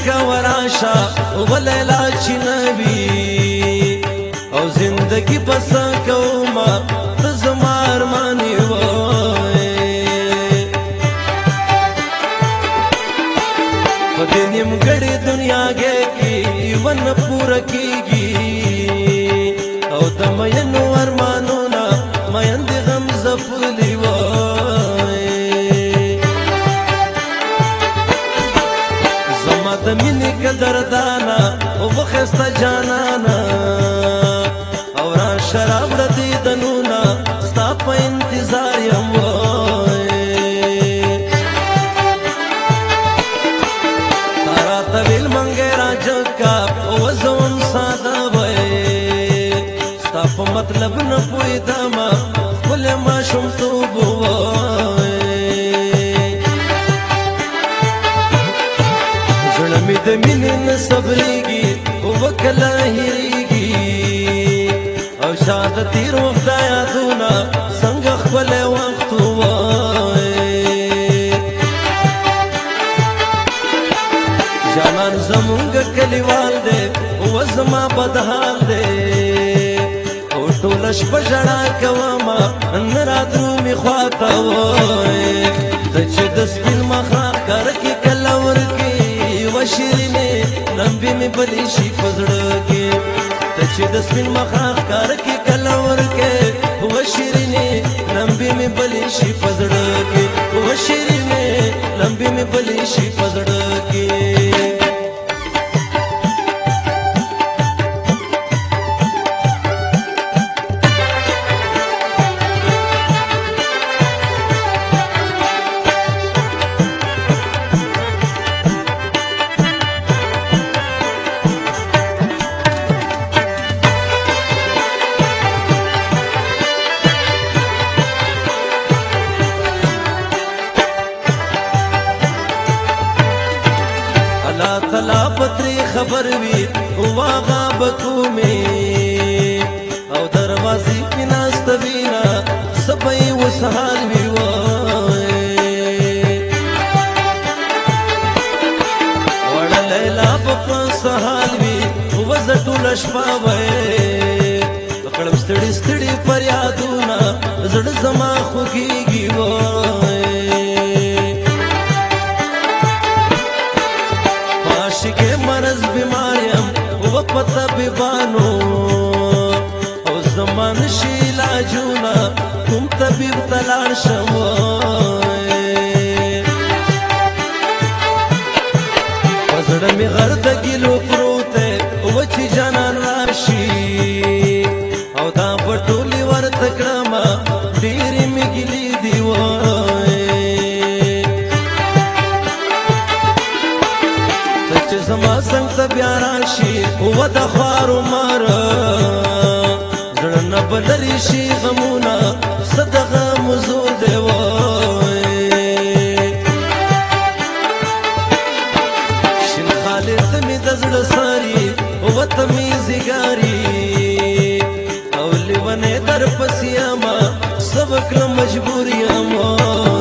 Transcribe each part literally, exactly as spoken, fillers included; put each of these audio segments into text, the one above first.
کا وراشا ولیلا چی نبی او زندگی پسا کوما تزمار مانی وائے خودی نیم گڑی دنیا گے کی ون پورا کی گی او دمین ورمانونا مین دی غم زفلی وائے زما دمینی قدردانا او بخستا جانانا اورا شراب ردی دنونا ستا پا انتظار یم وائے تارا طویل منگے راجو کا وزون سادا وائے ستا پا مطلب نپوی داما کل ما شم توب وائے زنمی دمینی نصبریگی وکلا ہیریگی او شاد تیر وقتا یادونا سنگ خپل وقت وائے جانان زمونگ کلیوال دے وزما بدحال دے او ٹولش پجڑا کواما نراتو می خواتا وائے دچ دسپیل مخاق کرکی کلور کی وشیرنے لمبی می بلی شی پزڑکی تچ دسپین مخاق کارکی کلور کے وشیرنے لمبی می بلی شی پزڑکی وشیرنے لمبی می بلی شی پزڑکی تلا پتری خبر وی واغا بکو میں او دروازی کی ناست وینا سبئی وسحال وی وائے وڑا لیلا بپا سحال وی وزٹو لشپا وائے اکڑم ستڑی ستڑی پر یادونا زڑ زما خوگی گی وائے کے مرض بیماریم و پتا بیبانو او زمان شیلا جونا تم طبیب تلان شموئے وزڑمی غرد گلو پروتے وچی جانان راشی او دا پٹولی ورتکڑما دیری می گلی دیوائے زما سنگ تا بیاراشی و دا خوارو مارا زڑنا بلریشی غمونا صدق مزور دیوائی شن خالد می دزڑ ساری و تمیزی گاری اولی ونے در پسیاما سبکل مجبوریاما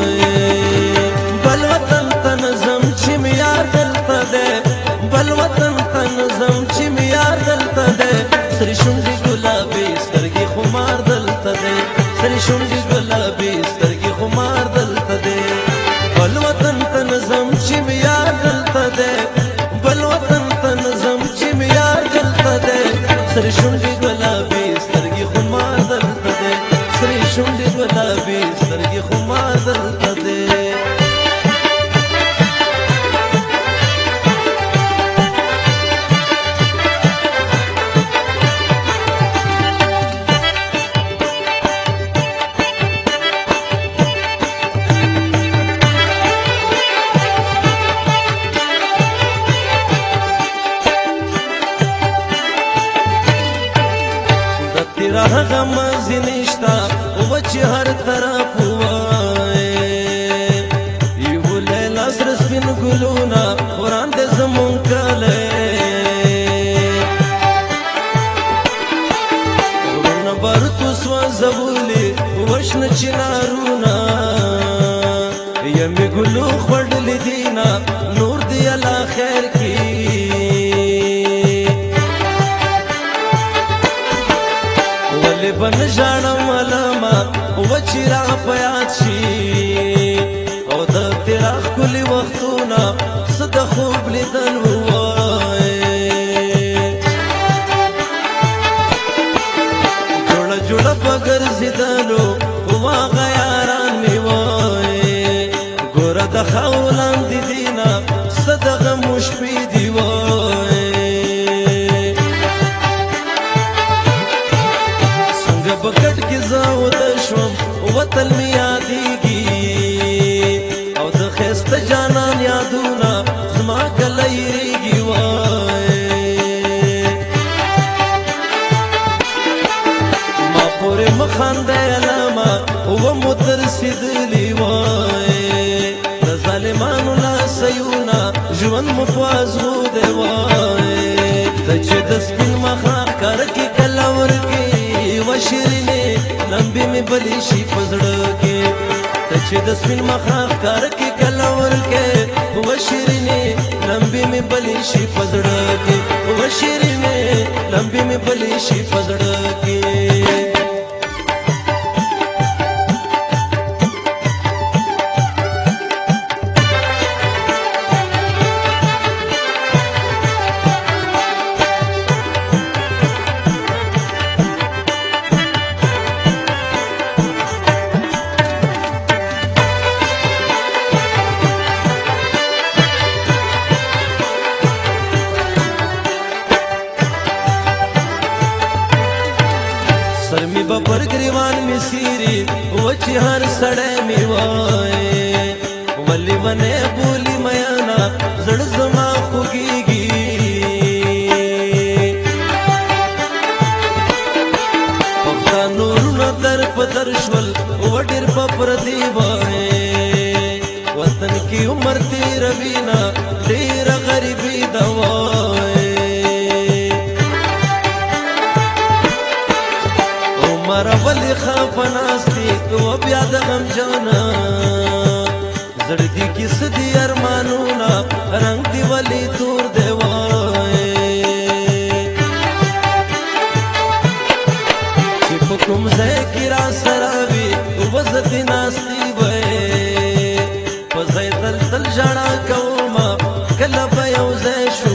بل وطن تنظم چیم یار دلتا دے بل وطن تنظم چی میار دلتا دے سری شنگی گلابی سترگی خمار دلتا دے سری شنگی گلابی سترگی خمار دلتا دے بل وطن تنظم چی میار دلتا دے بل وطن تنظم چی میار دلتا دے سری شنگی گلابی سترگی خمار دلتا دے سری شنگی گلابی سترگی خمار دلتا دے راہ غم زنشتا وچ ہر طرف ہوئے یو لیلا سرسپن گلونا قرآن دے زمون کلے رونا بارتو سوا زبولی وشن چنارونا یمی گلو خوڑ لی دینا نور دی اللہ خیر کی ون ژاړم علما و چې را په یاد شي او د تیرا ښکلي وختونه څه د خوب لیدل ووایې جوړه جوړه په ګرځېدلو واغه یاران مې وایې ګوره د خاو لاندې دي نه څه د غم شپې دي وایې څنګه په کټ کې زه وده شوم وطن مې یادېږي او د ښایسته جانان یادونه زما کله هېرېږي وایې ما پورې مه خاندئ علما و مو ترسېدلي وایې د ظالمانو لاسیونه ژوند مو په ازغو دی وایې ته چې د سپین مخه ښکار کې کله ورکې و شیرینې لمبې مې بلې شي په زړه کې ته چې د سپین مخه ښکار کې کله ورکې و شیرینې لمبې مې بلې شي په زړه کې و شیرینې لمبې مې بلې شي په زړه کې سر می ببر گریوان می سیری و چې هر سړی می وایې ولې ونه بولی میانا زړه زما خوږېږي پښتانه وروڼه در په در شول و ډېر په پردي وایې وطن کې عمر تېروي نه ډېره غریبي ده وایې مره ولې خفه ناستې و بیا د غمجانه زړګي کې څه دي ارمانونه رنګ دې ولې تور دی وایې چې په کوم ځای کې را سره وي و زه دې ناستې وایې په ځای تل تل ژړا کومه کله به یو ځای شو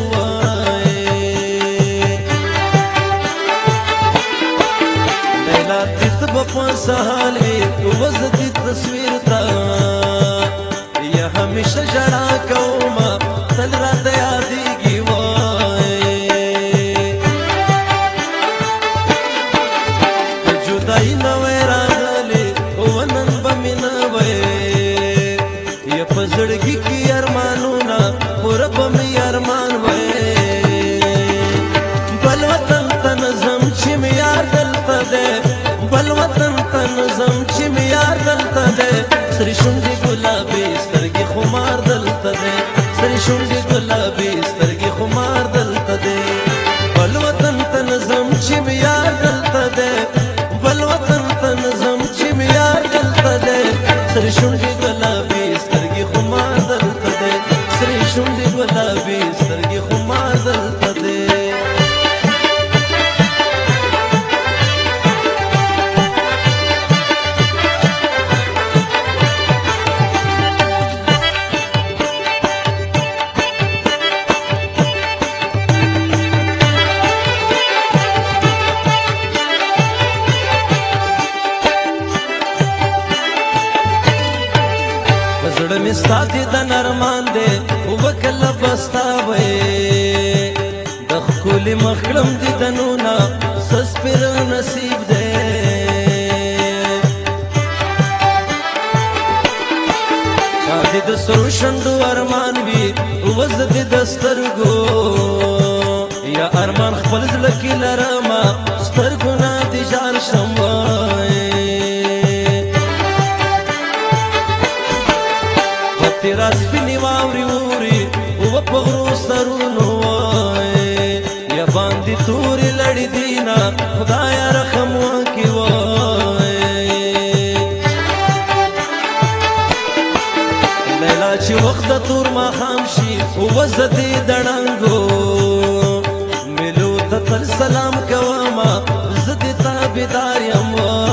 په سهال وي وزه دې تصویر ته یا همیشه ژړا کومه تل راته یادېږي وایې د جدایي نه وی راغلې و نن به مې نه وایې یا په زړګي کې ارمانونه پوره به مې ارمان وایې بل وطن ته نه ځم چې مې یار دلته دی بل وطن ته نه ځم چې مې یار دلته دی سرې شونډې ګلابي سترګې خمار دلته دی سرې شونډې ګلابي سترګې خمار دلته دی بل وطن ته نه ځم چې مې یار دلته دی بل وطن ته نه ځم چې مې یار دلته دی سرې شونډې ګلابي سترګې خمار دلته دی سرې شونډې ګلابي سترګې خمار دلته دی زړه مې ستا دیدن ارمان دی و کله به ستا وایې د ښکلي مخ کړم دیدنونه څه سپېره نصیب دی چا دې د سرو شونډو ارمان وي و زه دې د سترګو یا ارمان خپل زړه کې لرمه سترګو نه دې ژار شم تیرا سپینې واورې اوري و په غرو سرونو وایې یا باندې تورې لړې دي نه خدایه رحم وکړي وایې لیلا چې وخت د تور ماښام شي و زه دې د ړنګو مېلو ته تل سلام کومه زه دې تا تابعدار یم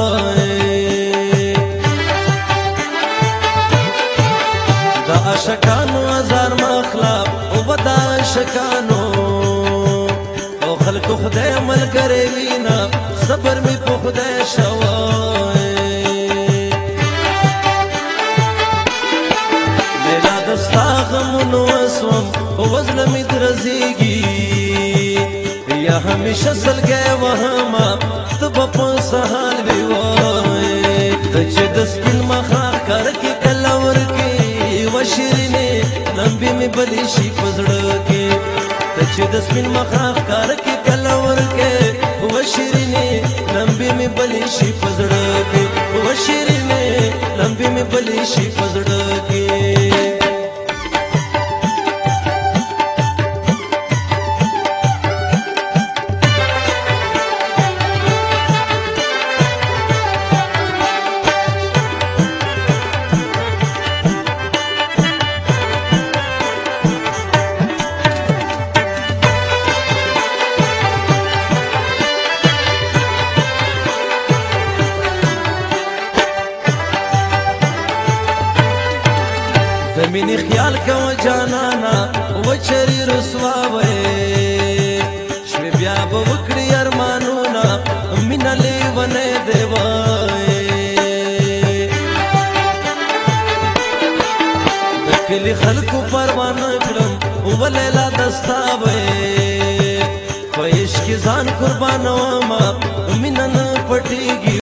د عاشقانو هزار مخلب او د عاشقانو او خلکو خدای ملګری وینا صبر می په خدای شوی میرا دستا غمونو اسوم وزل می درزیږي یا همیشه سلګی وهما ته به په سهال وی وای ته چې د سپین مخاخ کار کې کله ورکې و شیرینې لمبې مې بلې شي په زړه کې ته چې د سپین مخاخ کار کې کله ورکې و شیرینې لمبې مې بلې شي په زړه کې و شیرینې لمبې مې بلې شي په زړه کې د مینې خیال کوه جانانا و چرې رسوا وې شوې بیا به وکړي ارمانونه مینه لیونی دی وای د کلي خلکو پروا نه کړم و لیلا دستا وې په عشق کې ځان قربانومه مینه نه پټېږي